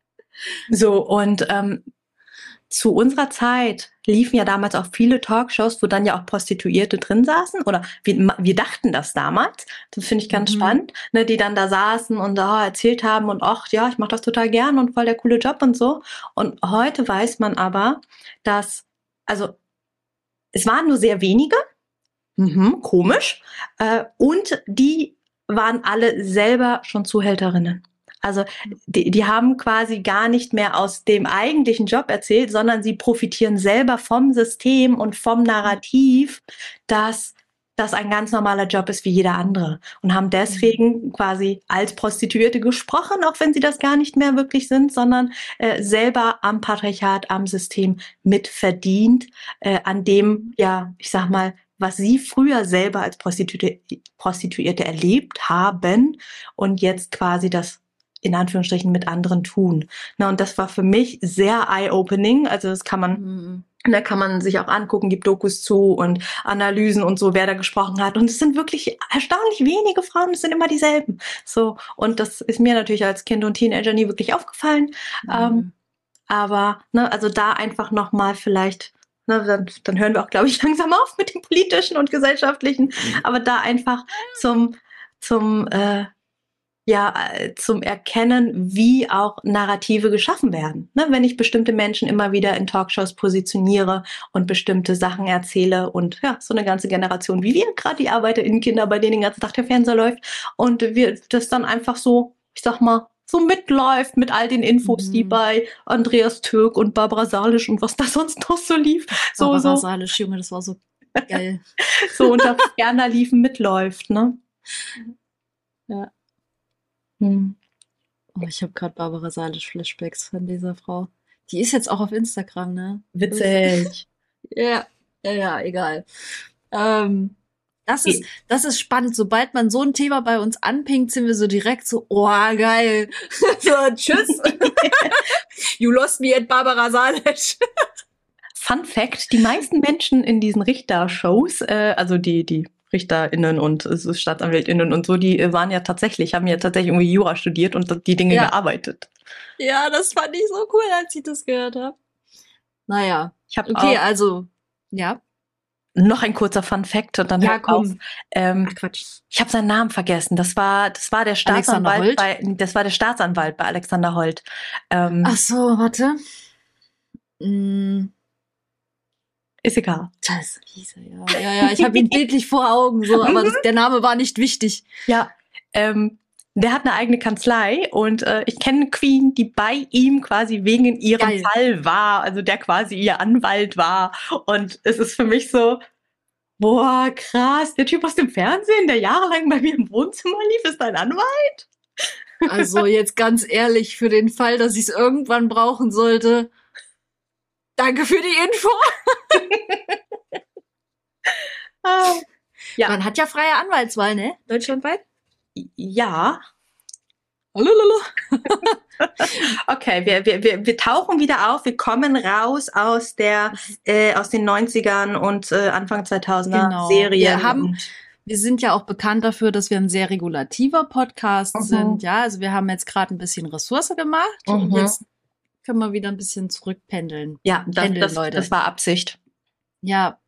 So, und ähm, zu unserer Zeit liefen ja damals auch viele Talkshows, wo dann ja auch Prostituierte drin saßen. Oder wir, wir dachten das damals. Das finde ich ganz Mhm. spannend, ne, die dann da saßen und oh, erzählt haben und ach ja, ich mache das total gern und voll der coole Job und so. Und heute weiß man aber, dass, also es waren nur sehr wenige, mhm, komisch, äh, und die waren alle selber schon Zuhälterinnen. Also die, die haben quasi gar nicht mehr aus dem eigentlichen Job erzählt, sondern sie profitieren selber vom System und vom Narrativ, dass das ein ganz normaler Job ist wie jeder andere und haben deswegen quasi als Prostituierte gesprochen, auch wenn sie das gar nicht mehr wirklich sind, sondern äh, selber am Patriarchat, am System mitverdient, äh, an dem, ja, ich sag mal, was sie früher selber als Prostituierte, Prostituierte erlebt haben und jetzt quasi das in Anführungsstrichen mit anderen tun. Na, und das war für mich sehr eye-opening. Also das kann man, Mhm. da kann man sich auch angucken, gibt Dokus zu und Analysen und so, wer da gesprochen hat. Und es sind wirklich erstaunlich wenige Frauen, es sind immer dieselben. So, und das ist mir natürlich als Kind und Teenager nie wirklich aufgefallen. Mhm. Ähm, aber, ne, also da einfach nochmal vielleicht, ne, dann, dann hören wir auch, glaube ich, langsam auf mit dem politischen und gesellschaftlichen, aber da einfach zum, zum, äh, ja, äh, zum Erkennen, wie auch Narrative geschaffen werden. Ne, wenn ich bestimmte Menschen immer wieder in Talkshows positioniere und bestimmte Sachen erzähle und ja, so eine ganze Generation wie wir, gerade die ArbeiterInnen-Kinder, bei denen den ganzen Tag der Fernseher läuft und wir das dann einfach so, ich sag mal, so mitläuft mit all den Infos, Mhm. die bei Andreas Türk und Barbara Salisch und was da sonst noch so lief. So, Barbara so, Salisch, Junge, das war so geil. so unter ferner Liefen mitläuft, ne? Ja. Hm. Oh, ich habe gerade Barbara Salisch Flashbacks von dieser Frau. Die ist jetzt auch auf Instagram, ne? Witzig. Ja. Ja, ja, egal. Ähm, das ist, Okay. das ist spannend. Sobald man so ein Thema bei uns anpingt, sind wir so direkt so, oh, geil. So, tschüss. You lost me at Barbara Salisch. Fun Fact, die meisten Menschen in diesen Richter-Shows, äh, also die, die RichterInnen und äh, so StaatsanwältInnen und so, die äh, waren ja tatsächlich, haben ja tatsächlich irgendwie Jura studiert und die Dinge Ja. gearbeitet. Ja, das fand ich so cool, als ich das gehört habe. Naja. Ich habe Okay, auch also, ja. noch ein kurzer Fun Fact und dann Ja, hört auf. komm. Ähm, Ach, Quatsch. ich habe seinen Namen vergessen. Das war, das war der Alexander Staatsanwalt Holt? bei, das war der Staatsanwalt bei Alexander Holt. Ähm, Ach so, warte. Mm, ist egal. Scheiße, wie hieß er? Ja, ja, ja, ich habe ihn bildlich vor Augen, so, aber das, der Name war nicht wichtig. Ja, ähm, der hat eine eigene Kanzlei und äh, ich kenne eine Queen, die bei ihm quasi wegen ihrem Geil. Fall war, also der quasi ihr Anwalt war. Und es ist für mich so, boah, krass, der Typ aus dem Fernsehen, der jahrelang bei mir im Wohnzimmer lief, ist dein Anwalt? Also jetzt ganz ehrlich, für den Fall, dass ich es irgendwann brauchen sollte, danke für die Info. Ah, ja. Man hat ja freie Anwaltswahl, ne? Deutschlandweit? Ja. Lalalala. Okay, wir, wir, wir, wir tauchen wieder auf, wir kommen raus aus der äh, aus den neunzigern und äh, Anfang zweitausender Genau. Serien. Wir haben, und wir sind ja auch bekannt dafür, dass wir ein sehr regulativer Podcast Mhm. sind. Ja, also wir haben jetzt gerade ein bisschen Ressource gemacht und Mhm. jetzt können wir wieder ein bisschen zurückpendeln. ja, das, Pendeln, das, Leute. das war Absicht. Ja.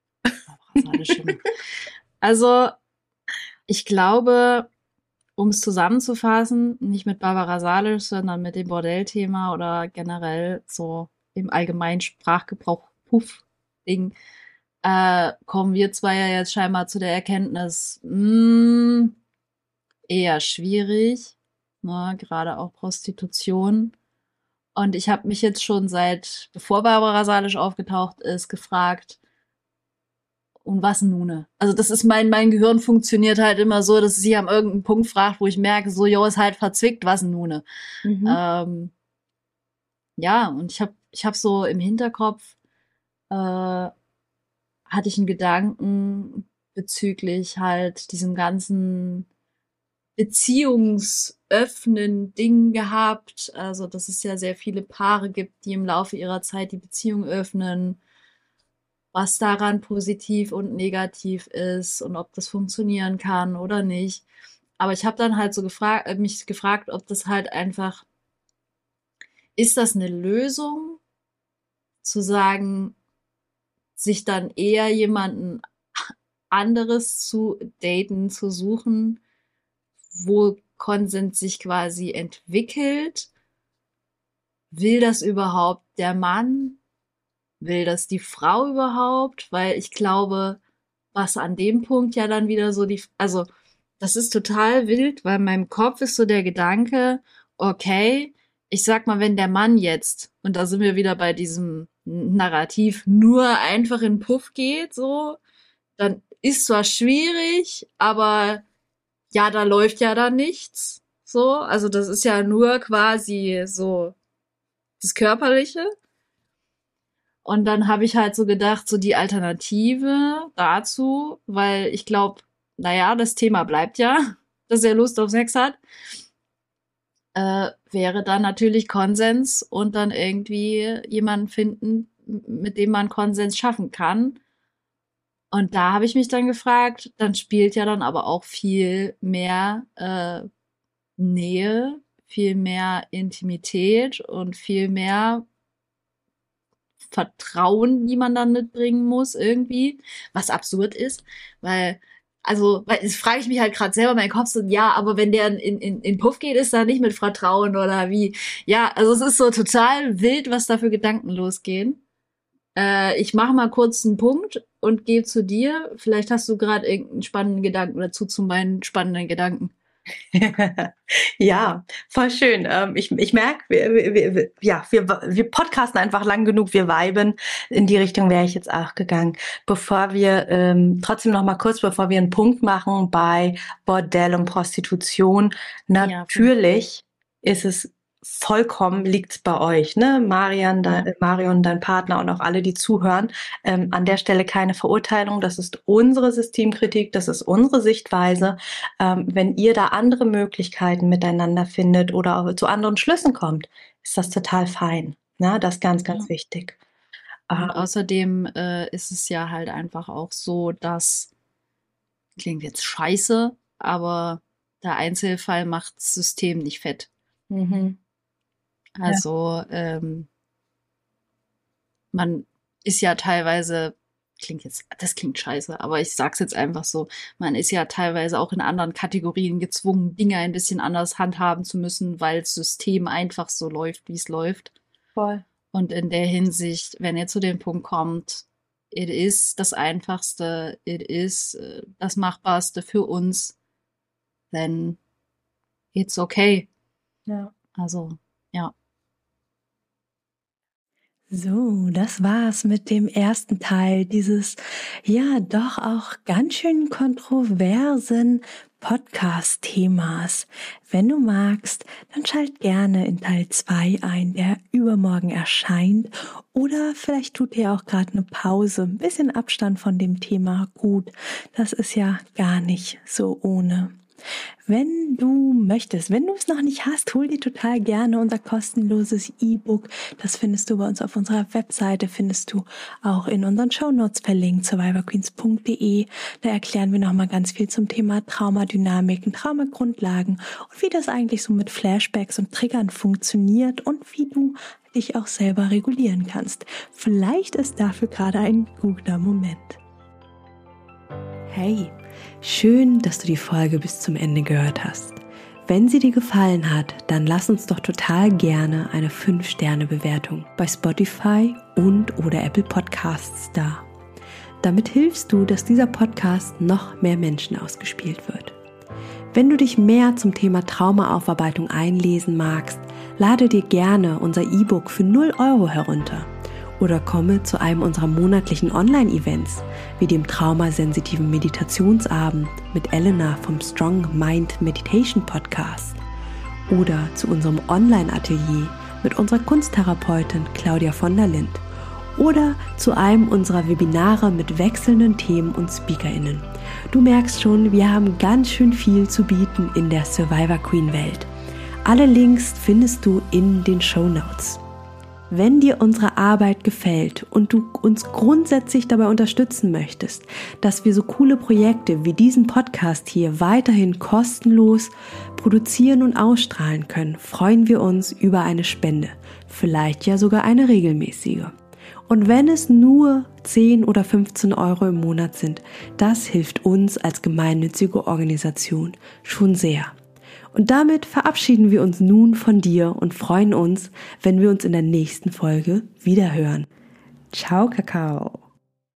Also, ich glaube, um es zusammenzufassen, nicht mit Barbara Salisch, sondern mit dem Bordellthema oder generell so im allgemeinen Sprachgebrauch Puff-Ding, äh, kommen wir zwei ja jetzt scheinbar zu der Erkenntnis, mh, eher schwierig, ne, gerade auch Prostitution. Und ich habe mich jetzt schon seit, bevor Barbara Salisch aufgetaucht ist, gefragt, und was nun? Also das ist mein, mein Gehirn funktioniert halt immer so, dass es sich an irgendeinem Punkt fragt, wo ich merke, so, jo, ist halt verzwickt, was nun? Mhm. Ähm, ja, und ich habe ich hab so im Hinterkopf, äh, hatte ich einen Gedanken bezüglich halt diesem ganzen beziehungsöffnen Ding gehabt. Also, dass es ja sehr viele Paare gibt, die im Laufe ihrer Zeit die Beziehung öffnen, was daran positiv und negativ ist und ob das funktionieren kann oder nicht. Aber ich habe dann halt so gefragt, äh, mich gefragt, ob das halt einfach, ist das eine Lösung, zu sagen, sich dann eher jemanden anderes zu daten, zu suchen, wo Konsens sich quasi entwickelt? Will das überhaupt der Mann? Will das die Frau überhaupt? Weil ich glaube, was an dem Punkt ja dann wieder so die, also das ist total wild, weil in meinem Kopf ist so der Gedanke, okay, ich sag mal, wenn der Mann jetzt, und da sind wir wieder bei diesem Narrativ, nur einfach in den Puff geht, so, dann ist zwar schwierig, aber ja, da läuft ja dann nichts, so, also das ist ja nur quasi so das Körperliche. Und dann habe ich halt so gedacht, so die Alternative dazu, weil ich glaube, naja, das Thema bleibt ja, dass er Lust auf Sex hat, äh, wäre dann natürlich Konsens und dann irgendwie jemanden finden, mit dem man Konsens schaffen kann. Und da habe ich mich dann gefragt, dann spielt ja dann aber auch viel mehr äh, Nähe, viel mehr Intimität und viel mehr Vertrauen, die man dann mitbringen muss, irgendwie, was absurd ist, weil, also, weil, das frage ich mich halt gerade selber, mein Kopf so, ja, aber wenn der in, in, in Puff geht, ist da nicht mit Vertrauen oder wie? Ja, also es ist so total wild, was da für Gedanken losgehen. Äh, ich mache mal kurz einen Punkt und gehe zu dir. Vielleicht hast du gerade irgendeinen spannenden Gedanken dazu zu meinen spannenden Gedanken. Ja, voll schön. Ähm, ich ich merke, wir, wir, wir, ja, wir, wir podcasten einfach lang genug, wir viben. In die Richtung wäre ich jetzt auch gegangen. Bevor wir, ähm, trotzdem noch mal kurz, bevor wir einen Punkt machen bei Bordell und Prostitution. Natürlich ist es vollkommen liegt's bei euch, ne? Marian, de, Marion, dein Partner und auch alle, die zuhören. Ähm, an der Stelle keine Verurteilung. Das ist unsere Systemkritik, das ist unsere Sichtweise. Ähm, wenn ihr da andere Möglichkeiten miteinander findet oder auch zu anderen Schlüssen kommt, ist das total fein. Ne? Das ist ganz, ganz Ja. wichtig. Und Ähm, außerdem äh, ist es ja halt einfach auch so, dass, klingt jetzt scheiße, aber der Einzelfall macht das System nicht fett. mhm. Also ähm, man ist ja teilweise, klingt jetzt, das klingt scheiße, aber ich sag's jetzt einfach so, man ist ja teilweise auch in anderen Kategorien gezwungen, Dinge ein bisschen anders handhaben zu müssen, weil das System einfach so läuft, wie es läuft. Voll. Und in der Hinsicht, wenn ihr zu dem Punkt kommt, it is das Einfachste, it is äh, das Machbarste für uns, then it's okay. Ja. Also, ja. So, das war's mit dem ersten Teil dieses, ja, doch auch ganz schön kontroversen Podcast-Themas. Wenn du magst, dann schalt gerne in Teil zwei ein, der übermorgen erscheint. Oder vielleicht tut dir auch gerade eine Pause, ein bisschen Abstand von dem Thema gut. Das ist ja gar nicht so ohne. Wenn du möchtest, wenn du es noch nicht hast, hol dir total gerne unser kostenloses E-Book. Das findest du bei uns auf unserer Webseite, findest du auch in unseren Shownotes verlinkt, survivor queens punkt de. Da erklären wir nochmal ganz viel zum Thema Traumadynamiken, Traumagrundlagen und wie das eigentlich so mit Flashbacks und Triggern funktioniert und wie du dich auch selber regulieren kannst. Vielleicht ist dafür gerade ein guter Moment. Hey, schön, dass du die Folge bis zum Ende gehört hast. Wenn sie dir gefallen hat, dann lass uns doch total gerne eine fünf Sterne Bewertung bei Spotify und oder Apple Podcasts da. Damit hilfst du, dass dieser Podcast noch mehr Menschen ausgespielt wird. Wenn du dich mehr zum Thema Traumaaufarbeitung einlesen magst, lade dir gerne unser E-Book für null Euro herunter. Oder komme zu einem unserer monatlichen Online-Events, wie dem traumasensitiven Meditationsabend mit Elena vom Strong Mind Meditation Podcast. Oder zu unserem Online-Atelier mit unserer Kunsttherapeutin Claudia von der Lind. Oder zu einem unserer Webinare mit wechselnden Themen und SpeakerInnen. Du merkst schon, wir haben ganz schön viel zu bieten in der Survivor Queen Welt. Alle Links findest du in den Shownotes. Wenn dir unsere Arbeit gefällt und du uns grundsätzlich dabei unterstützen möchtest, dass wir so coole Projekte wie diesen Podcast hier weiterhin kostenlos produzieren und ausstrahlen können, freuen wir uns über eine Spende, vielleicht ja sogar eine regelmäßige. Und wenn es nur zehn oder fünfzehn Euro im Monat sind, das hilft uns als gemeinnützige Organisation schon sehr. Und damit verabschieden wir uns nun von dir und freuen uns, wenn wir uns in der nächsten Folge wiederhören. Ciao, Kakao!